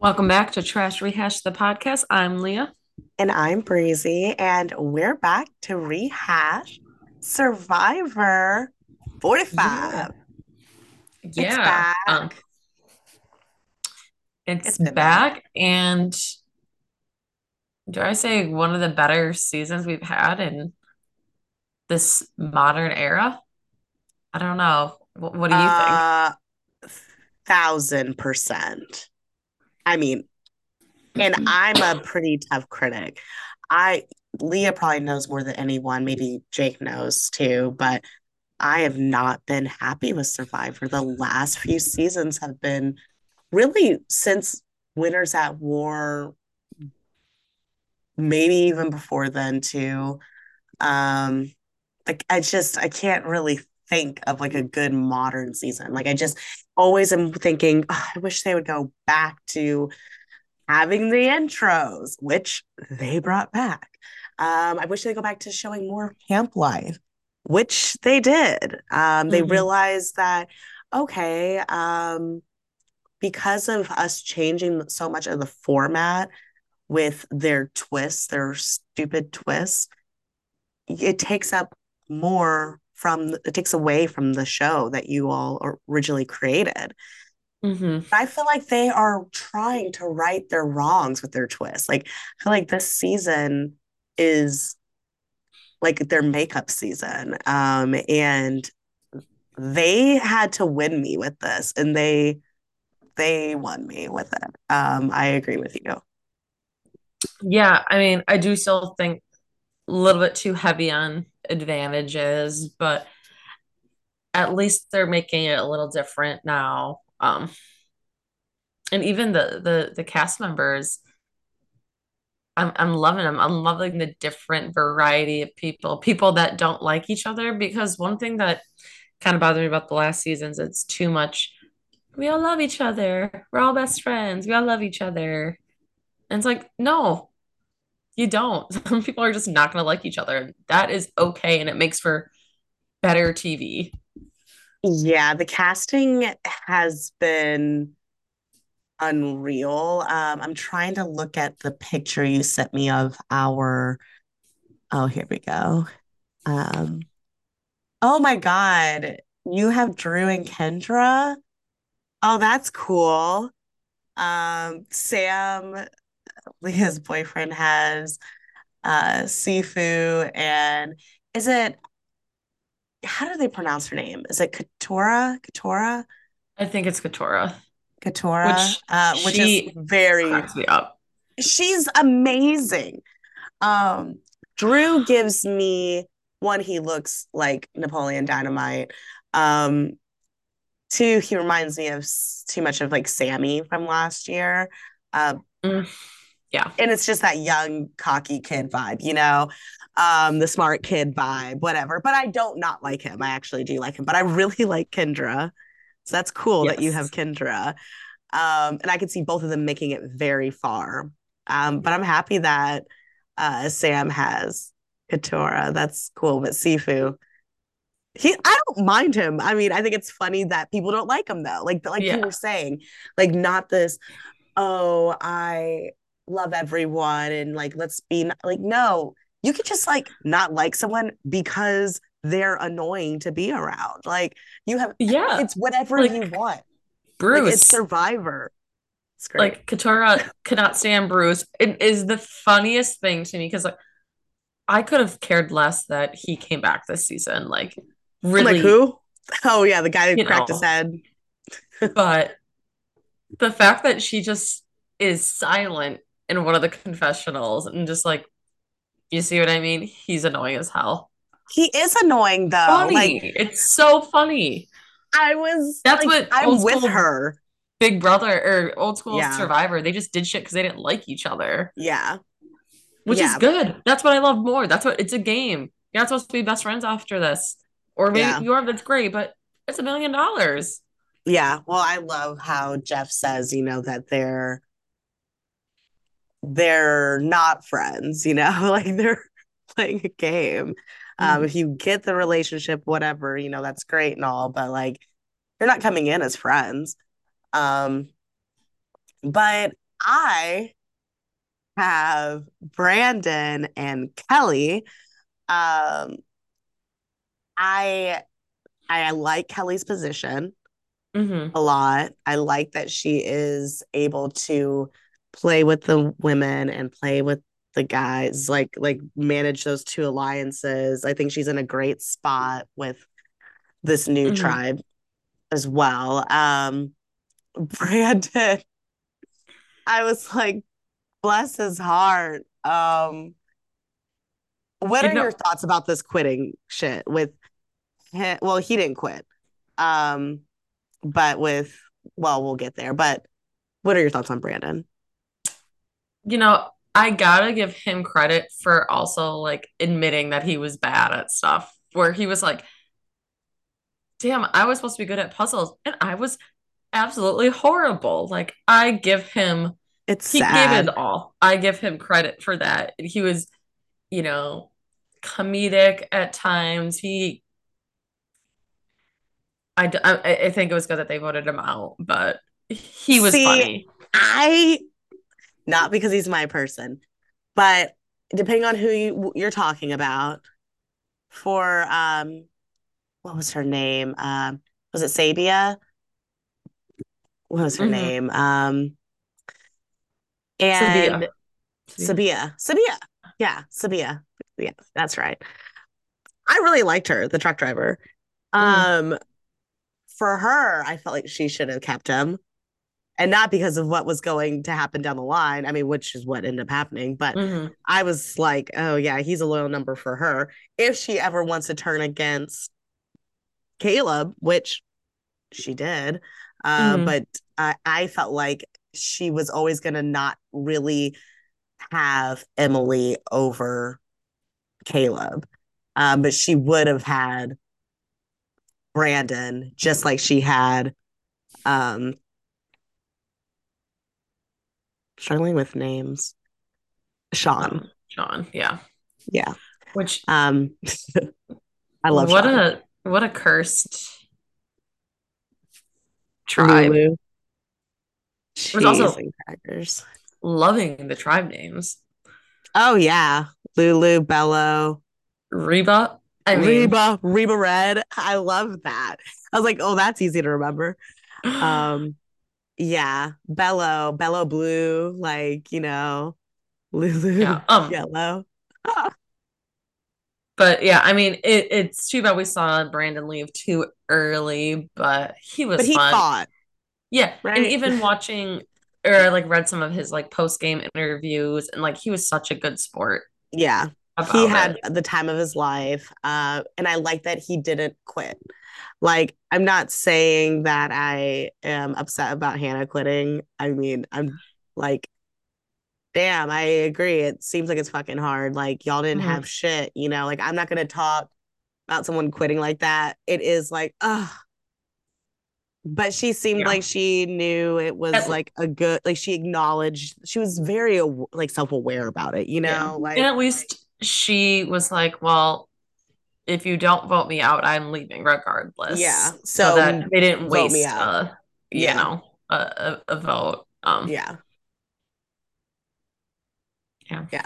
Welcome back to Trash Rehash the podcast. I'm Leah. And I'm Breezy, and we're back to rehash Survivor Yeah. 45. It's Yeah. back. It's It's been back. back and do I say one of the better seasons we've had in this modern era? I don't know. What do you think? Uh, 1000%. I mean, and I'm a pretty tough critic. I Leah probably knows more than anyone. Maybe Jake knows too, but I have not been happy with Survivor. The last few seasons have been really since Winners at War, maybe even before then too. Um, like I can't really think of like a good modern season. Like I just always am thinking, "Oh, I wish they would go back to having the intros, which they brought back. I wish they go back to showing more camp life, which they did. They Hmm. realized that okay, because of us changing so much of the format with their twists, their stupid twists, it takes up more from it takes away from the show that you all originally created. Hmm. I feel like they are trying to right their wrongs with their twist. Like I feel like this season is like their makeup season. And they had to win me with this, and they won me with it. I agree with you. Yeah, I mean, I do still think a little bit too heavy on advantages, but at least they're making it a little different now. And even the cast members, I'm loving them. I'm loving the different variety of people that don't like each other. Because one thing that kind of bothered me about the last seasons, it's too much. We all love each other. We're all best friends. We all love each other. And it's like, no, you don't. Some people are just not going to like each other. That is okay, and it makes for better TV. Yeah, the casting has been unreal. I'm trying to look at the picture you sent me of our. Oh, here we go. Um, oh my God, you have Drew and Kendra. Oh, that's cool. Sam, Leah's boyfriend, has Sifu, and is it? How do they pronounce her name? Is it Katora? Katora? I think it's Katora, Katora? which Which is she very. cracks me up. She's amazing. Um, Drew gives me one, he looks like Napoleon Dynamite. Um, Two, he reminds me of too much of like Sammy from last year. Uh, Mm, yeah. and it's just that young, cocky kid vibe, the smart kid vibe, whatever. But I don't not like him. I actually do like him, but I really like Kendra. So that's cool that you have Yes. Kendra. And I could see both of them making it very far. But I'm happy that Sam has Katora. That's cool. But Sifu, I don't mind him. I mean, I think it's funny that people don't like him though. Like you Yeah. were saying, like not this, oh, I love everyone and like let's be like no, you could just like not like someone because they're annoying to be around. Like you have Yeah. it's whatever you Like want. Like it's Bruce. Survivor. It's great. Like Katora could not stand Bruce. It is the funniest thing to me because like I could have cared less that he came back this season. Like I'm like, really, who? Oh yeah, the guy who you cracked his know. head. But the fact that she just is silent in one of the confessionals and just like, you see what I mean? He's annoying as hell. He is annoying though. Like Funny. It's so funny. I was That's like, what I'm old with school her. Big Brother or old school Yeah. Survivor, they just did shit because they didn't like each other, Yeah. which is Yeah. good. That's what I love more. That's what it's a game. You're not supposed to be best friends after this. Or maybe Yeah. you are, that's great, but it's $1 million. Yeah. Well, I love how Jeff says, that they're not friends, like they're playing a game. If Mhm. you get the relationship, whatever, that's great and all, but like you're not coming in as friends. Um, but I have Brandon and Kelly. Um, I I like Kelly's position Hmm. a lot. I like that she is able to play with the women and play with the guys, like manage those two alliances. I think she's in a great spot with this new Hmm. tribe as well. Brandon, I was like, bless his heart. What You are know, your thoughts about this quitting shit with him? Well, he didn't quit. Um, but with well, we'll get there. But what are your thoughts on Brandon? I gotta give him credit for also like admitting that he was bad at stuff, where he was like, damn, I was supposed to be good at puzzles, and I was absolutely horrible. Like, It's he gave it sad. all. I give him credit for that. He was, you know, comedic at times. I think it was good that they voted him out, but he was See, funny. I not because he's my person, but depending on who you're talking about, for what was her name? Was it Sabia? What was her Hmm. name? Sabia. And Sabia. Sabia. Yeah, Sabia. Yeah, that's right. I really liked her, the truck driver. Mm, Um, for her, I felt like she should have kept him. And not because of what was going to happen down the line. I mean, which is what ended up happening. But hmm. I was like, oh, yeah, he's a loyal number for her. If she ever wants to turn against Caleb, which she did, Hmm. but I felt like she was always going to not really have Emily over Caleb. But she would have had Brandon just like she had um struggling with names. Sean. Sean. Yeah. Yeah. Which Um I love Sean. what a cursed tribe. Lulu, It was cheese also and crackers. loving the tribe names. Oh yeah. Lulu, Bello, Reba. I mean, Reba Red. I love that. I was like, oh, that's easy to remember. Um, yeah. Bello Blue, like, Lulu yeah. Yellow. But yeah, I mean, it's too bad we saw Brandon leave too early, but he But was he fun. fought, Yeah, and right? even watching or like read some of his like post game interviews, and like he was such a good sport Yeah. He about it. had the time of his life. And I like that he didn't quit. Like, I'm not saying that I am upset about Hannah quitting. I mean, I'm like, damn, I agree. It seems like it's fucking hard. Like, y'all didn't Mhm. have shit, Like, I'm not going to talk about someone quitting like that. It is like, ugh. But she seemed Yeah. like she knew it was At, like a good, like, she acknowledged, she was very, like, self aware about it, yeah. And Like, at least she was like, well, if you don't vote me out, I'm leaving yeah. regardless. So So that they didn't vote me waste out. Yeah. a vote. Yeah. Yeah. Yeah.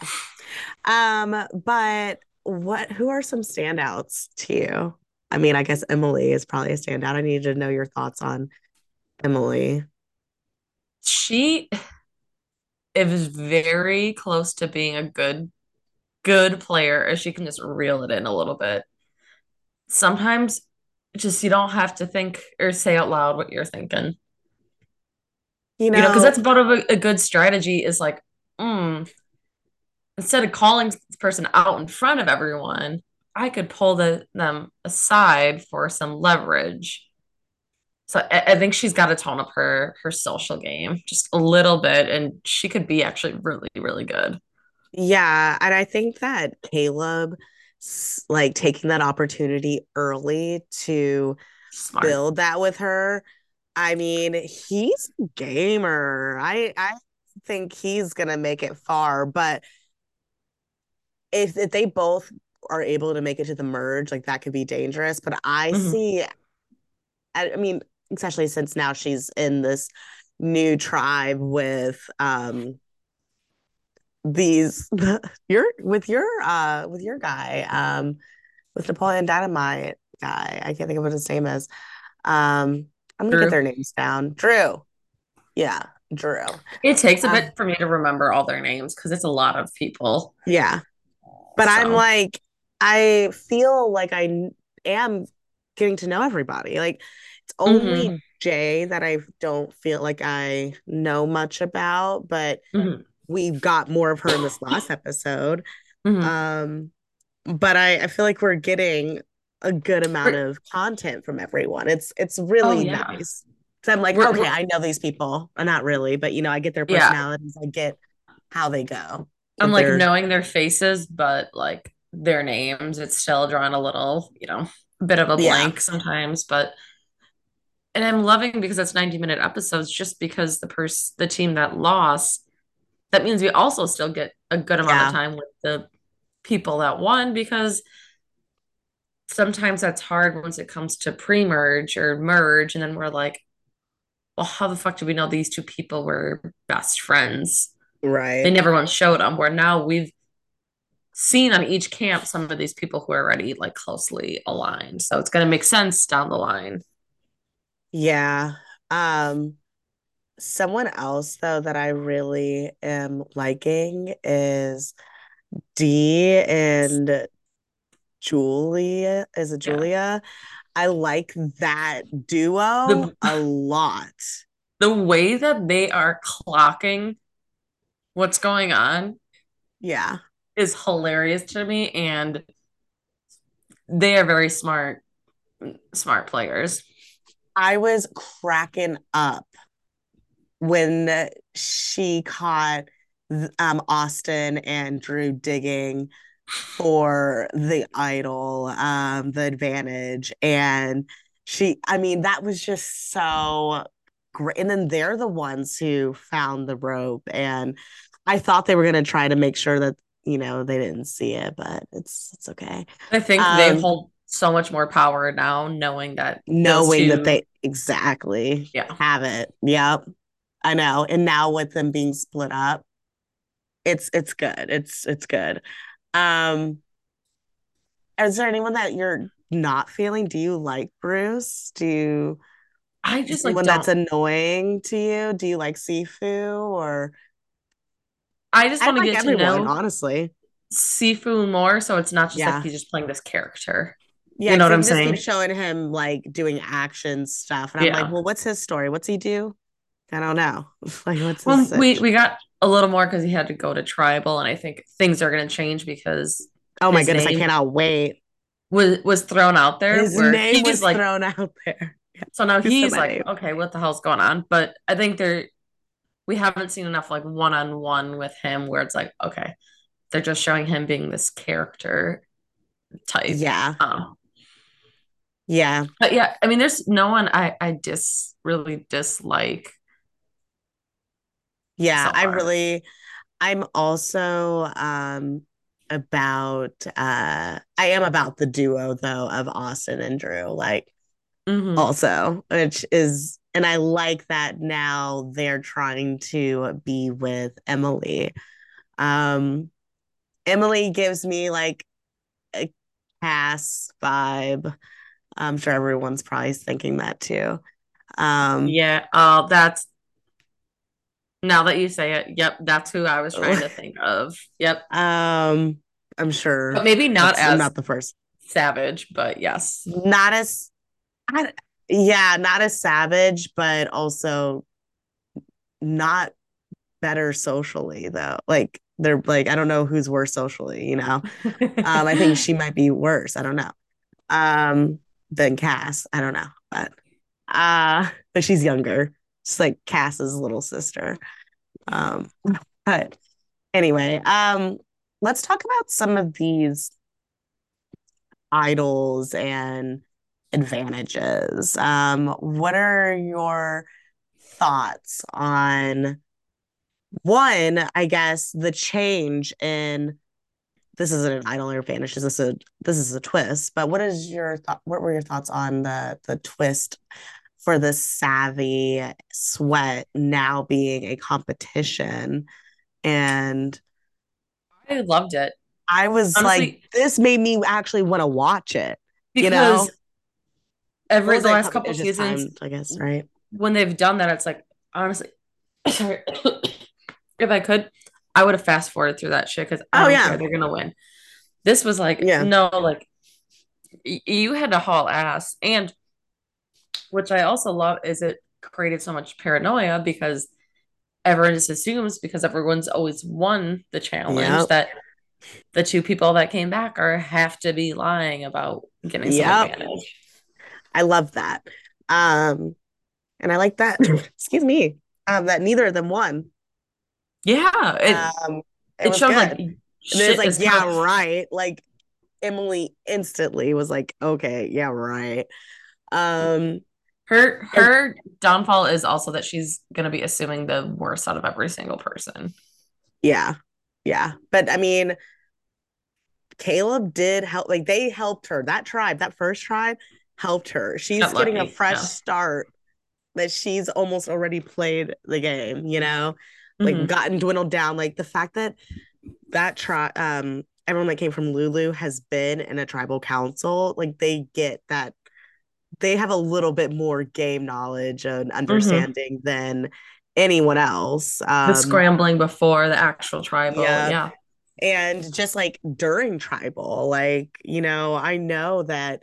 But who are some standouts to you? I mean, I guess Emily is probably a standout. I need to know your thoughts on Emily. She is very close to being a good player if she can just reel it in a little bit. Sometimes just you don't have to think or say out loud what you're thinking. You Because know, that's part of a good strategy is like, mm, instead of calling this person out in front of everyone, I could pull them aside for some leverage. So I think she's got to tone up her social game just a little bit, and she could be actually really, really good. yeah, and I think that Caleb like taking that opportunity early to Smart. build that with her. I mean, he's a gamer. I think he's gonna make it far, but if they both are able to make it to the merge, like that could be dangerous. But I Hmm. see, I mean, especially since now she's in this new tribe with these with your guy, with Napoleon Dynamite guy. I can't think of what his name is. I'm gonna get Drew. their names down. Drew. Yeah, Drew. It takes a Uh, bit for me to remember all their names because it's a lot of people. yeah. But I'm So, like, I feel like am getting to know everybody. Like, it's hmm only Jay that I don't feel like I know much about, but hmm we got more of her in this last episode. hmm Um, but I feel like we're getting a good amount of content from everyone. It's Oh really yeah, nice. So I'm like, okay, we're I know these people. Not really, but I get their yeah. personalities. I get how they go I'm with like their knowing their faces, but like their names, it's still drawing a little, bit of a yeah, blank sometimes. But and I'm loving because it's 90-minute episodes. Just because the team that lost, that means we also still get a good amount of yeah, time with the people that won because sometimes that's hard once it comes to pre-merge or merge, and then we're like, well, how the fuck do we know these two people were best friends? They right. never once showed them. Where now we've seen on each camp some of these people who are already like closely aligned. So it's going to make sense down the line. Yeah. Um, Someone else though that I really am liking is Dee and Julia. Is it Yeah. Julia? I like that duo The a lot. the way that they are clocking what's going on Yeah. is hilarious to me, and they are very smart players. I was cracking up when she caught Austin and Drew digging for the idol, the advantage. And I mean, that was just so great. And then they're the ones who found the rope. And I thought they were going to try to make sure that, they didn't see it, but it's okay. I think they Um, hold so much more power now, knowing that those Knowing that two, they exactly yeah. have it. Yep. I know. And now with them being split up, it's good. It's good. Um, is there anyone that you're not feeling? Do you like Bruce? I Is just like anyone that's don't. annoying to you? Do you like Sifu or I just I want to like get to everyone, know honestly. Sifu more, so it's not just like Yeah. he's just playing this character. Yeah, You know because what they I'm can just keep saying? showing him like doing action stuff. And I'm like, Yeah. well, what's his story? What's he do? I don't know. Like, what's his Well, we sitch? we got a little more because he had to go to tribal, and I think things are going to change because Oh my his goodness, I name cannot wait. was thrown out there. His Where name he's was like, thrown out there. Yeah. so now Who said he's my like, name? okay, what the hell's going on? But I think we haven't seen enough like one-on-one with him where it's like, okay, they're just showing him being this character type. Yeah. Um, Yeah. but yeah, I mean, there's no one I really dislike Yeah. so far. I'm also I am about the duo though of Austin and Drew, like Hmm also, which is and I like that now they're trying to be with Emily. Um Emily gives me like a Cass vibe. I'm sure everyone's probably thinking that too. Um Yeah. That's now that you say it. Yep, that's who I was trying to think of. Yep, um I'm but sure maybe not I'm as not the first. savage. But yes. Not as I, yeah, not as savage, but also not better socially though. Like they're like I don't know who's worse socially. I think she might be worse. I don't know. Than Cass. I don't know. But she's younger. She's like Cass's little sister. Um but anyway, let's talk about some of these idols and advantages. What are your thoughts on one, I guess, the change in this isn't an idol or advantage, this is a twist, but what were your thoughts on the twist for the savvy sweat now being a competition. And I loved it. I was like, Honestly, this made me actually want to watch it, you know? because Or every was the it last coming? It couple was just seasons, time, I guess, right? when they've done that, it's like honestly, sorry, if I could, I would have fast forwarded through that shit because I Oh don't care. yeah. They're gonna win. This was like, Yeah. no, like you had to haul ass. And which I also love is it created so much paranoia because everyone just assumes because everyone's always won the challenge Yep. that the two people that came back are have to be lying about getting some Yep. advantage. I love that. Um, and I like that, excuse me, that neither of them won. Yeah, Um, it it was showed like good. And then it's shit like, is yeah, tough. right. Like Emily instantly was like, okay, yeah, right. Um, and Her downfall is also that she's gonna be assuming the worst out of every single person. yeah, yeah. But I mean, Caleb did help, like they helped her. That tribe, that first tribe helped her. She's Got getting a lucky. fresh Yeah. start that she's almost already played the game, like Hmm. gotten dwindled down. Like the fact that everyone that came from Lulu has been in a tribal council, like they get that they have a little bit more game knowledge and Hmm. understanding than anyone else. The scrambling before the actual tribal. Yeah. Yeah. And just like during tribal, like, I know that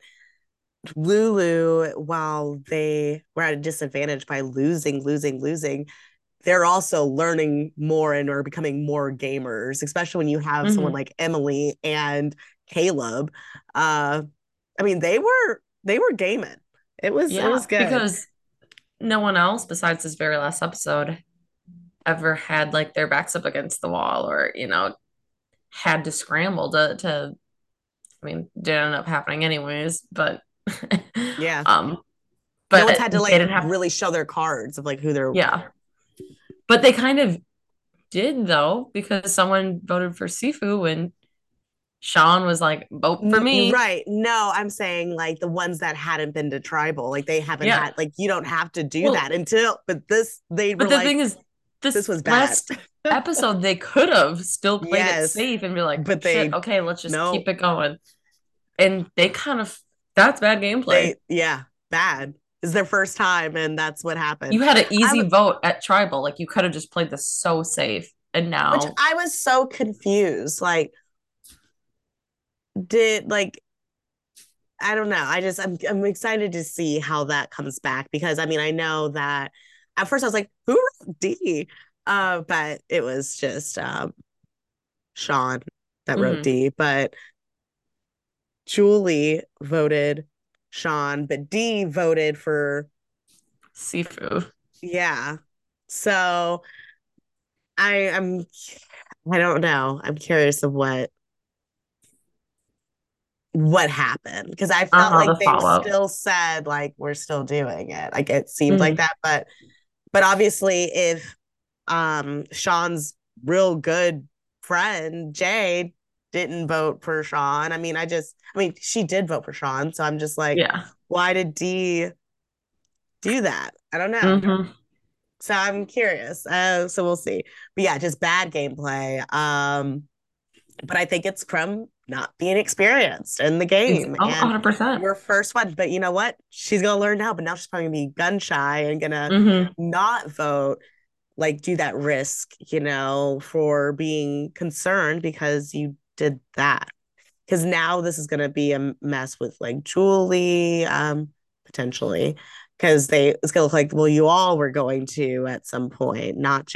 Lulu, while they were at a disadvantage by losing, they're also learning more and are becoming more gamers, especially when you have someone Hmm. like Emily and Caleb. Uh, I mean, they were gaming. It was Yeah. good. Because no one else besides this very last episode ever had like their backs up against the wall or, had to scramble to I mean, did end up happening anyways, but Yeah. um, No but one's had to they like didn't have, really show their cards of like who they're. yeah. But they kind of did though, because someone voted for Sifu when Sean was like, vote for me. Right. No, I'm saying like the ones that hadn't been to tribal, like they haven't Yeah. had, like, you don't have to do Well, that until, but they but were the like, thing is, this this was bad. last episode, they could have still played it Yes. safe and be like, But shit, they, okay, let's just no, keep it going. And they kind of, that's bad gameplay. yeah, bad. It's their first time, and that's what happened. You had an I, easy vote at tribal. Like you could have just played this so safe. And which now, I was so confused. Like, like, I don't know. I'm excited to see how that comes back because I mean I know that at first I was like, who wrote D? But it was just Sean that wrote mhm, D. But Julie voted Sean, but D voted for, Sifu. yeah. So I'm I don't know. I'm curious of what happened because I felt Uh-huh, like the they follow-up. still said like we're still doing it. Like it seemed like Mhm. that, but obviously if Sean's real good friend Jay didn't vote for Sean, I mean she did vote for Sean, so I'm just like, Yeah. why did D do that? I don't know. Hmm. So I'm curious. So we'll see. But yeah, just bad gameplay. But I think it's from not being experienced in the game. Oh, And 100%. your first one, but you know what? She's gonna learn now, but now she's probably gonna be gun shy and gonna Hmm. not vote, like do that risk, for being concerned because you did that. Because now this is gonna be a mess with like Julie, potentially. Because it's gonna look like, well, you all were going to at some point,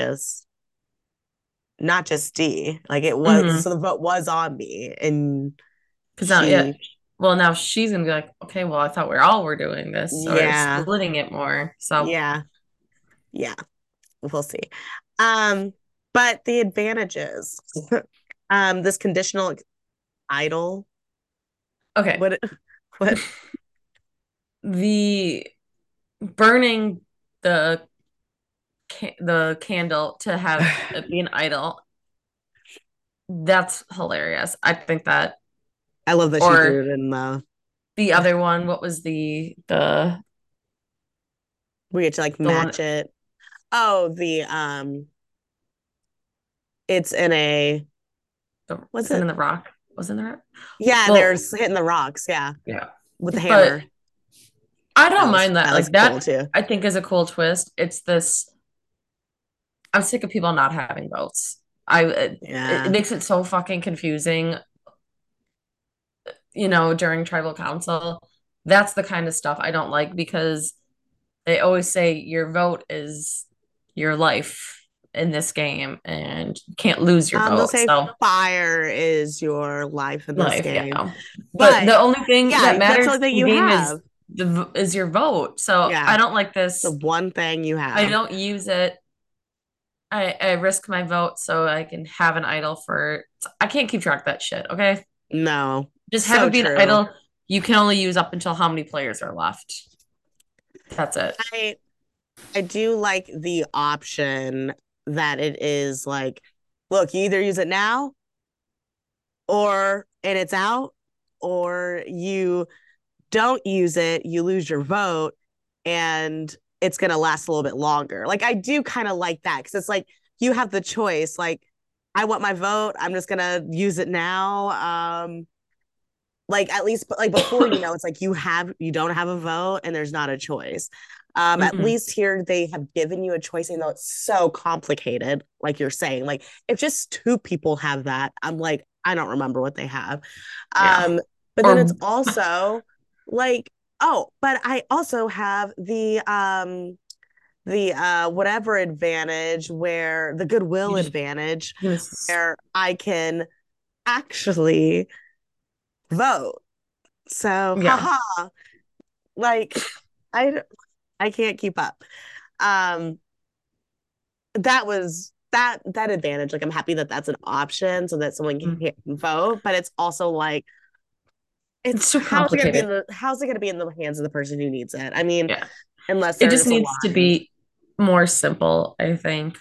not just D. Like it was, Hmm. so the vote was on me, and Because now, yeah. she, Well, now she's gonna be like, okay, well, I thought we all were doing this or yeah, splitting it more. So, yeah, yeah. We'll see. Um, but the advantages, this conditional idol, okay. what, what? The burning the the candle to have it be an idol, that's hilarious. I think that, I love that she threw or it in the. the other one, what was the We get to like The one, match it. Oh, it's in a was is it it? in the rock? Was it in the rock? Yeah, Well, there's hitting the rocks, yeah, yeah. with the But hammer. I don't mind that. That was Like cool that, too. I think is a cool twist. It's this. I'm sick of people not having votes. It Yeah. makes it so fucking confusing, during tribal council. That's the kind of stuff I don't like because they always say your vote is your life in this game and you can't lose your They'll vote. say So fire is your life in this life, yeah. game. But But the only thing yeah, that that's the matters only thing in you game is have. your vote. So Yeah. I don't like The this. one thing you I have. don't use it. I risk my vote so I can have an idol for. I can't keep track of that shit. Okay, No. just have So it be an true. idol you can only use up until how many players are left. That's it. I I do like the option that it is like, look, you either use it now or and it's out, or you don't use it, you lose your vote, and it's gonna last a little bit longer. Like I do kind of like that because it's like you have the choice. Like I want my vote, I'm just gonna use it now. Like at least like before, it's like you don't have a vote and there's not a choice. At Mhm. least here they have given you a choice, even though it's so complicated, like you're saying. Like if just two people have that, I'm like, I don't remember what they have. Yeah. But then it's Or also like, oh, but I also have the whatever advantage where the you goodwill just advantage Yes. where I can actually vote. So, Yeah. haha, like I I can't keep up. Um, that was that advantage. Like I'm happy that that's an option so that someone can Mm. vote, but it's also like it's It's too complicated. how's it gonna be in the hands of the person who needs it? I mean, Yeah. unless It they're just just needs to aligned. be more simple, I think.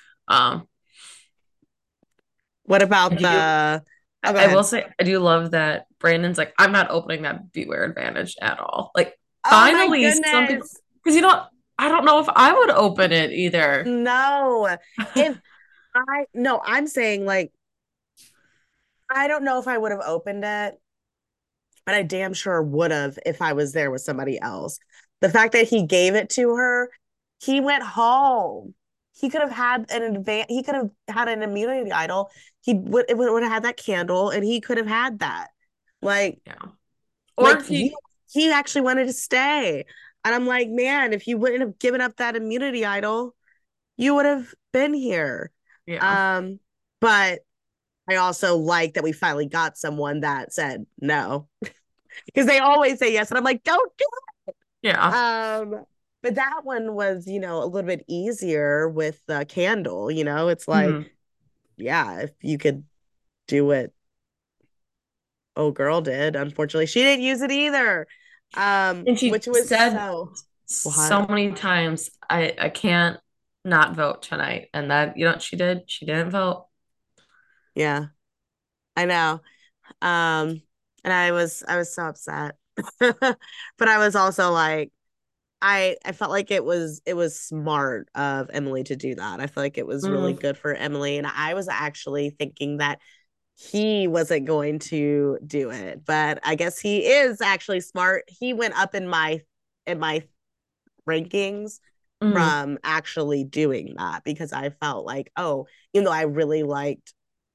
What I about do the oh go I will ahead. say I do love that Brandon's like, I'm not opening that Beware Advantage at all. Like Oh my finally some people goodness. because I don't know if I would open it either. No. If I no, I'm saying like I don't know if I would have opened it, but I damn sure would have if I was there with somebody else. The fact that he gave it to her, he went home. He could have had an advance. He could have had an immunity idol. Would have had that candle, and he could have had that. Like Yeah. Or like if you he actually wanted to stay, and I'm like, man, if you wouldn't have given up that immunity idol, you would have been here. Yeah. Um, but I also like that we finally got someone that said no because they always say yes, and I'm like, don't do it. Yeah. But that one was, a little bit easier with the candle. It's like, Mhm. yeah, if you could do what oh girl did, unfortunately, she didn't use it either. And she Which was said so what? so many times, I can't not vote tonight. And that, what she did? She didn't vote. Yeah, I know. Um, and I was so upset, but I was also like, I felt like it was smart of Emily to do that. I feel like it was really Mhm. good for Emily, and I was actually thinking that he wasn't going to do it, but I guess he is actually smart. He went up in my rankings Mhm. from actually doing that because I felt like, oh, even though I really liked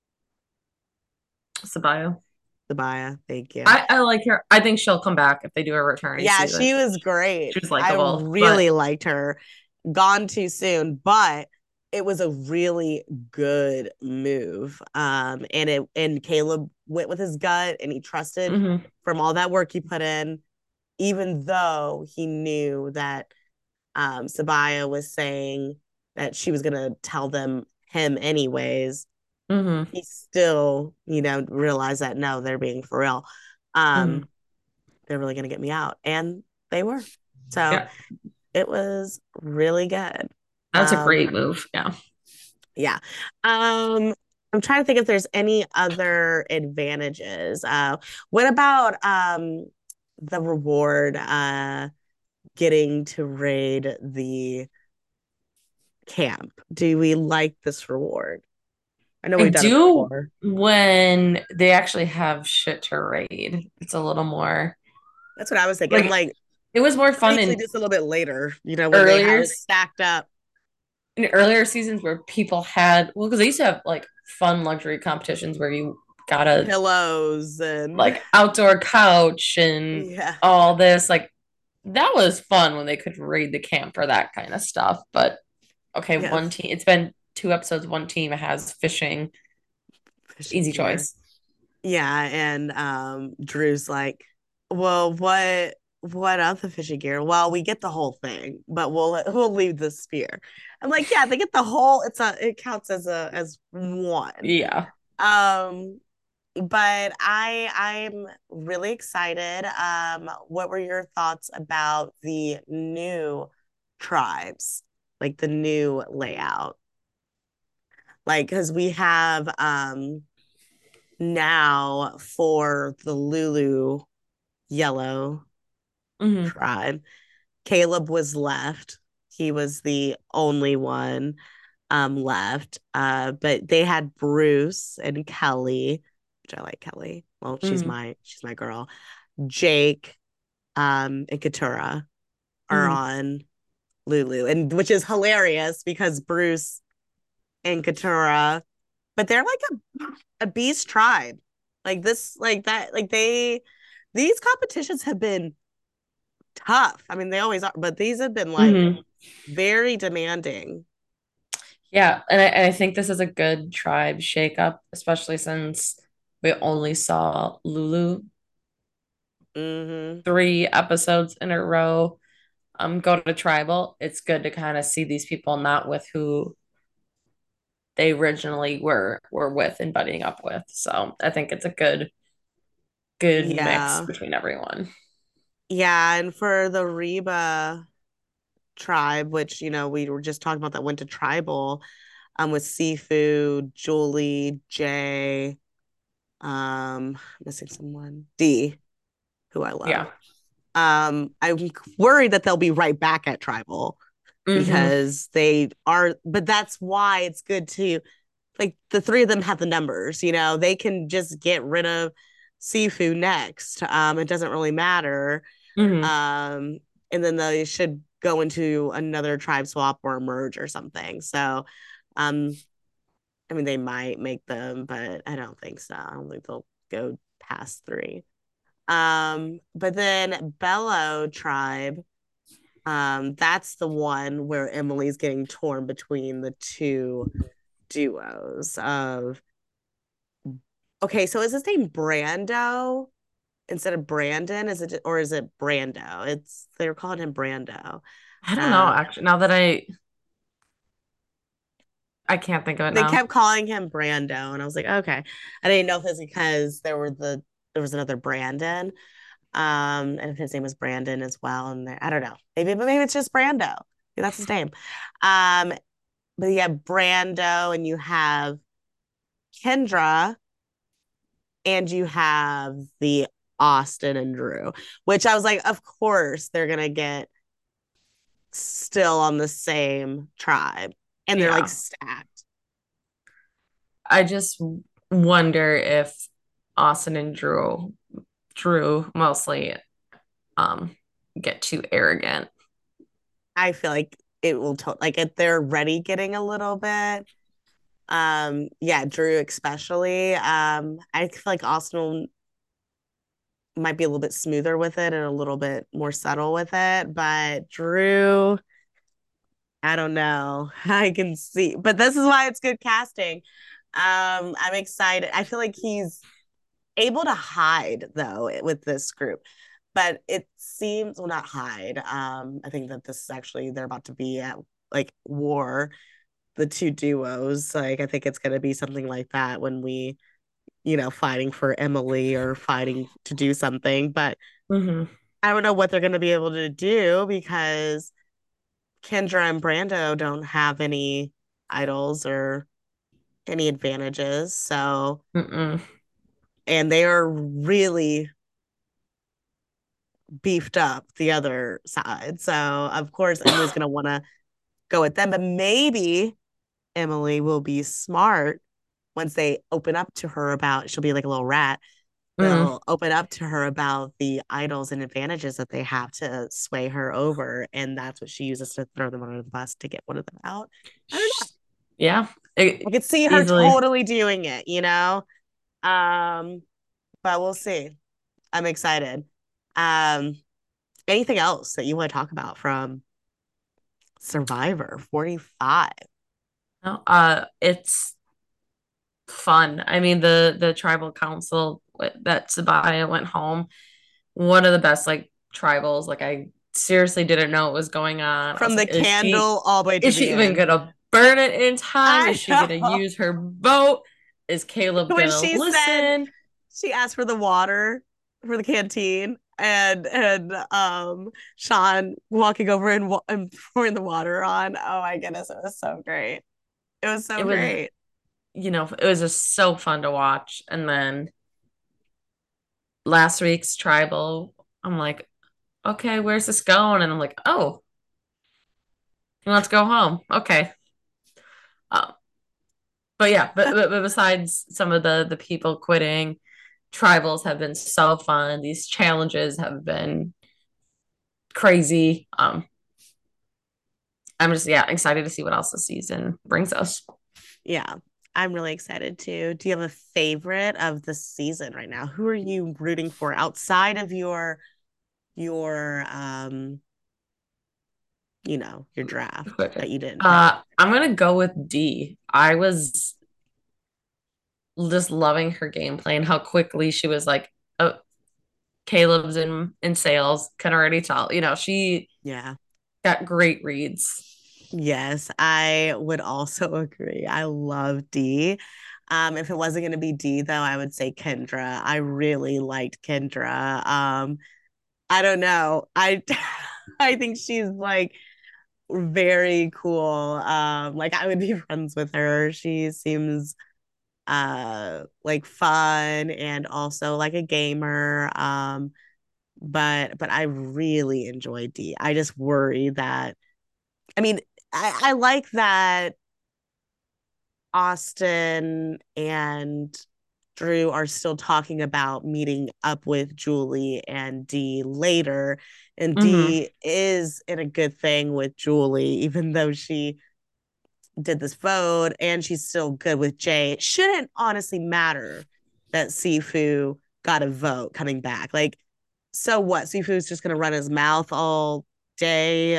Sabaya. the Baya, thank you. I like her. I think she'll come back if they do a returning Yeah, season. she was great. She was I likable, but really liked her. Gone too soon, but it was a really good move. And Caleb went with his gut and he trusted mhm, from all that work he put in, even though he knew that Sabaya was saying that she was gonna tell him anyways. mhm, He still, realized that no, they're being for real. mhm. Um, they're really gonna get me out. And they were. So Yeah, it was really good. that's a Um, great move. Yeah. yeah. I'm trying to think if there's any other advantages. What about the reward getting to raid the camp. Do we like this reward? I know I we've done it do before. when they actually have shit to raid. It's a little more That's what I was thinking. I'm like like, it was more they fun usually do this a little bit later, when they earlier have it stacked up. in earlier seasons where people had because they used to have like fun luxury competitions where you got a Pillows and like outdoor couch and yeah. all this like that was fun when they could raid the camp for that kind of stuff. But okay, Yeah. one team. It's been 2 episodes. One team has fishing. Fishing Easy gear. choice. Yeah, and Drew's like, "Well, what of the fishing gear? Well, we get the whole thing, but we'll leave the spear." I'm like, "Yeah, they get the whole. It counts as one." Yeah. Um, but I'm really excited. What were your thoughts about the new tribes, like the new layout? Like, because we have now for the Lulu yellow Hmm. tribe. Caleb was left. He was the only one left. But they had Bruce and Kelly, which I like Kelly. Well, Hmm. she's my girl. Jake and Katura are Hmm. on Lulu, and which is hilarious because Bruce and Katura, but they're like a beast tribe. Like this, like that, like these competitions have been tough. I mean, they always are, but these have been like Hmm. very demanding. Yeah, and I think this is a good tribe shakeup, especially since we only saw Lulu Mm-hmm. 3 episodes in a row. Go to tribal. It's good to kind of see these people not with who they originally were with and buddying up with. So I think it's a good mix Yeah. between everyone. Yeah. And for the Reba tribe, which, we were just talking about that went to tribal, with Seafood, Julie, Jay, missing someone, D, who I love. Yeah. I'm worried that they'll be right back at tribal Hmm. because they are, but that's why it's good to, like, the three of them have the numbers, they can just get rid of Seafood next. It doesn't really matter. Hmm. Um, and then they should go into another tribe swap or merge or something. So, um, I mean, they might make them, but I don't think so. I don't think they'll go past three. But then Bello tribe, that's the one where Emily's getting torn between the two duos of, okay, so is his name Brando instead of Brandon? Is it, or is it Brando? They're calling him Brando. I don't know, Uh, actually. Now that I can't think of it they now. kept calling him Brando, and I was like, okay. I didn't know if it's because there was another Brandon, and if his name was Brandon as well, and I don't know, maybe it's just Brando. Maybe that's his name. Um, but you have Brando, and you have Kendra, and you have the Austin and Drew, which I was like, of course they're gonna get still on the same tribe, and they're like Yeah. stacked. I just wonder if Austin and Drew mostly um get too arrogant. I feel like it will like if they're ready getting a little bit. Yeah, Drew especially. I feel like Austin might be a little bit smoother with it and a little bit more subtle with it, but Drew, I don't know. I can see, but this is why it's good casting. I'm excited. I feel like he's able to hide though with this group, but it seems, well, not hide. I think that this is actually, they're about to be at like war, the two duos. Like I think it's going to be something like that when we, fighting for Emily or fighting to do something. But Hmm. I don't know what they're going to be able to do because Kendra and Brando don't have any idols or any advantages. So, Mm-mm. and they are really beefed up the other side. So of course Emily's gonna want to go with them, but maybe Emily will be smart once they open up to her about, she'll be like a little rat. Mm. They'll open up to her about the idols and advantages that they have to sway her over. And that's what she uses to throw them under the bus to get one of them out. I don't know. Yeah, I could see her easily. totally doing it, you know? Um, but we'll see. I'm excited. Um, Anything else that you want to talk about from Survivor 45? No, it's fun. I mean, the tribal council that Sabaya went home, one of the best like tribals. Like I seriously didn't know what was going on. I From was the like, candle all the way to is the she even end. gonna burn it in time? Is I she gonna know. use her vote? Is Caleb When gonna she said listen? she asked for the water for the canteen and Sean walking over and pouring the water on. Oh my goodness, it was so great. It was It so was, great. it was just so fun to watch. And then last week's tribal, I'm like, okay, where's this going? And I'm like, oh, he wants to go home. Okay. Um, but yeah, but besides some of the people quitting, tribals have been so fun. These challenges have been crazy. I'm just yeah excited to see what else the season brings us. Yeah, I'm really excited too. Do you have a favorite of the season right now? Who are you rooting for outside of your your draft that you didn't pick? I'm gonna go with D. I was just loving her gameplay and how quickly she was like, "Oh, Caleb's in sales." Can already tell. She Yeah. got great reads. Yes, I would also agree. I love D. If it wasn't going to be D, though, I would say Kendra. I really liked Kendra. I don't know. I think she's like very cool. Like I would be friends with her. She seems like fun and also like a gamer. But I really enjoy D. I just worry that I mean, I like that Austin and Drew are still talking about meeting up with Julie and Dee later. And Hmm. Dee is in a good thing with Julie, even though she did this vote and she's still good with Jay. It shouldn't honestly matter that Sifu got a vote coming back. Like, so what? Sifu's just going to run his mouth all day.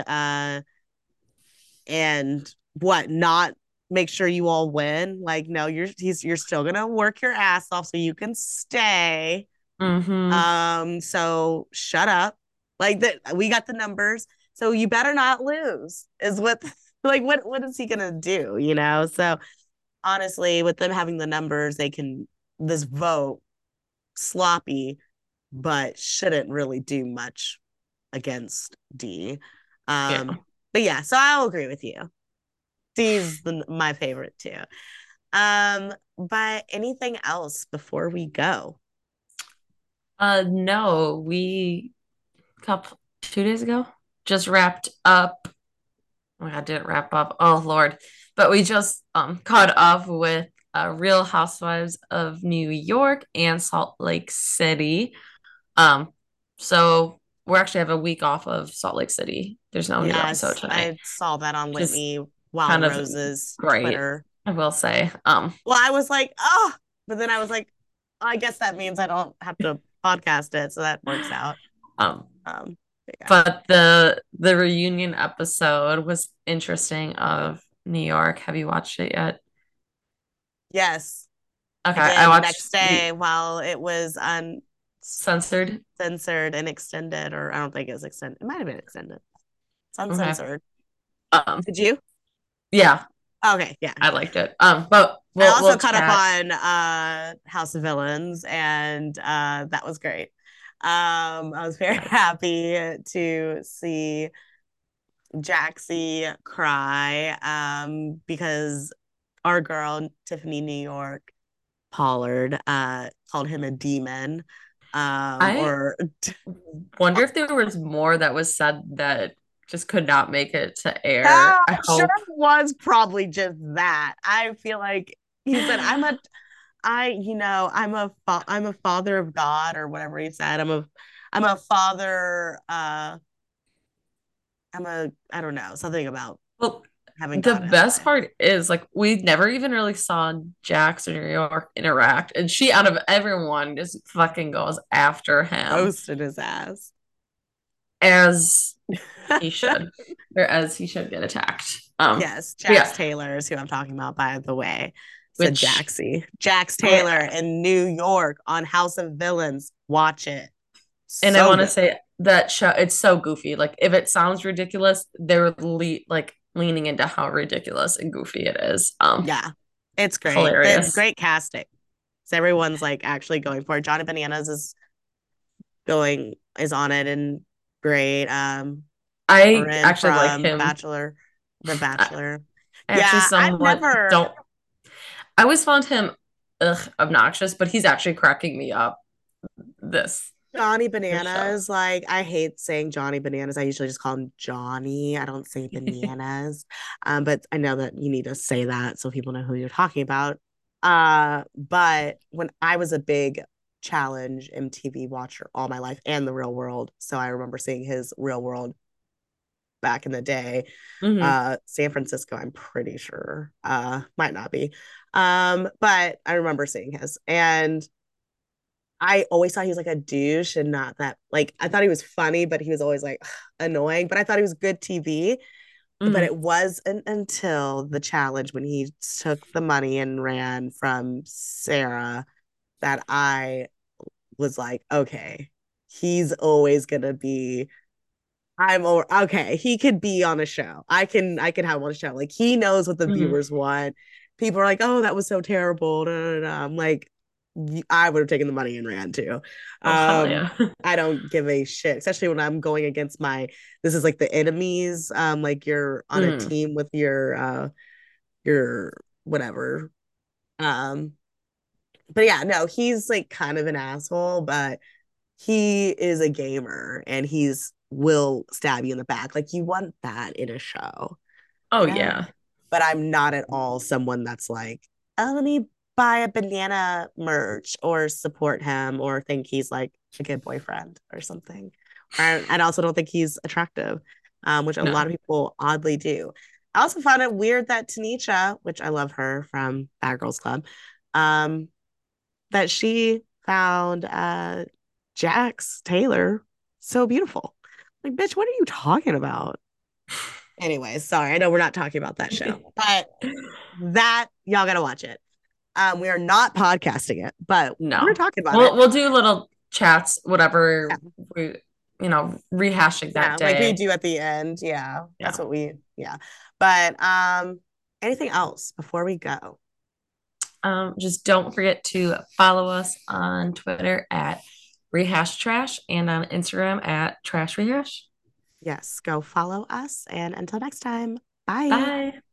And what, not make sure you all win. Like, no, you're still gonna work your ass off so you can stay. Hmm. So shut up. Like that, we got the numbers, so you better not lose. Is what like what is he gonna do? So honestly, with them having the numbers, they can this vote sloppy, but shouldn't really do much against D. Yeah. But yeah, so I'll agree with you. D's my favorite too. But anything else before we go? No, we couple 2 days ago just wrapped up. Oh my God, didn't wrap up. Oh Lord. But we just caught up with Real Housewives of New York and Salt Lake City. Um, so we actually have a week off of Salt Lake City. There's no new episode Yes, tonight, I saw that on which is Whitney Wild kind of Rose's great, Twitter. I will say. Well, I was like, oh, but then I was like, I guess that means I don't have to podcast it, so that works out. Um, Yeah. but the reunion episode was interesting of New York. Have you watched it yet? Yes, I Okay, I did the watched next the day while it was censored. uncensored and extended, or I don't think it was extended. It might have been extended. It's Okay. uncensored. Um, Did you? yeah, Okay, yeah. I liked it. But I we'll also caught up chat. on House of Villains, and that was great. I was very Yes. happy to see Jaxie cry because our girl Tiffany New York Pollard called him a demon. I or wonder if there was more that was said that just could not make it to air. I I'm sure hope. it was probably just that. I feel like he said, I'm a father of God or whatever he said. I'm a father, I don't know, something about Well, having the God as a best wife. part is like we never even really saw Jax or New York interact, and she out of everyone just fucking goes after him Roasted his ass. as he should, or as he should get attacked. Yes, Jax Yeah, Taylor is who I'm talking about, by the way. Said which Jaxie. Jax I Taylor in New York on House of Villains. Watch it. and I So want to good. say that show it's so goofy. Like if it sounds ridiculous, they're like leaning into how ridiculous and goofy it is. Yeah, it's great. The Hilarious. great casting. So everyone's like actually going for it. Johnny Bananas is on it and great. I Corinne actually like from him. The I Bachelor. actually Yeah, I've somewhat never don't. I always found him obnoxious, but he's actually cracking me up. This Johnny this show. Bananas. Like I hate saying Johnny Bananas. I usually just call him Johnny. I don't say bananas. But I know that you need to say that so people know who you're talking about. But when I was a big challenge MTV watcher all my life and the real world, so I remember seeing his real world back in the day. Hmm. San Francisco, I'm pretty sure. Might not be. But I remember seeing his and I always thought he was like a douche and not that like I thought he was funny, but he was always like annoying. But I thought he was good TV. But Hmm. it wasn't until the challenge when he took the money and ran from Sarah that I was like, okay, he's always gonna be. Okay. He could be on a show. I can have him on a show. Like he knows what the Hmm. viewers want. People are like, oh, that was so terrible. Da, da, da. I'm like, I would have taken the money and ran too. Oh hell Um, yeah. I don't give a shit, especially when I'm going against this is like the enemies. Like you're on a Mm. team with your whatever. Um, but yeah, no, he's like kind of an asshole, but he is a gamer and he's will stab you in the back. Like you want that in a show, Oh you know? yeah. But I'm not at all someone that's like, oh, let me buy a banana merch or support him or think he's like a good boyfriend or something. I also don't think he's attractive, which a lot No. of people oddly do. I also found it weird that Tanisha, which I love her from Bad Girls Club, um, that she found Jax Taylor so beautiful. Like, bitch, what are you talking about? Anyway, sorry. I know we're not talking about that show, but that y'all gotta watch it. We are not podcasting it, but we're No. talking about it. We'll do little chats, Yeah, whatever we rehashing that yeah, like we day. do at the end. Yeah, that's Yeah. what yeah. But anything else before we go? Just don't forget to follow us on Twitter at Rehash Trash and on Instagram at Trash Rehash. Yes, go follow us. And until next time, bye. Bye.